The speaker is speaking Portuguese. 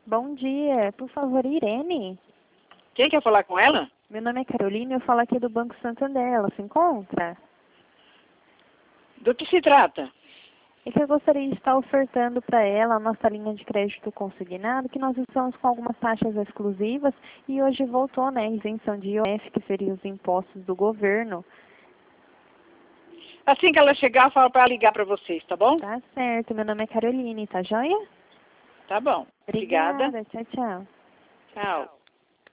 Bom dia, por favor, Irene. Quem quer falar com ela? Meu nome é Carolina e eu falo aqui do Banco Santander. Ela se encontra? Do que se trata? É que eu gostaria de estar ofertando para ela a nossa linha de crédito consignado, que nós estamos com algumas taxas exclusivas e hoje voltou, né, a isenção de IOF, que seria os impostos do governo. Assim que ela chegar, eu falo para ligar para vocês, tá bom? Tá certo, meu nome é Caroline, tá joia? Tá bom. Obrigada. Obrigada, tchau, tchau. Tchau.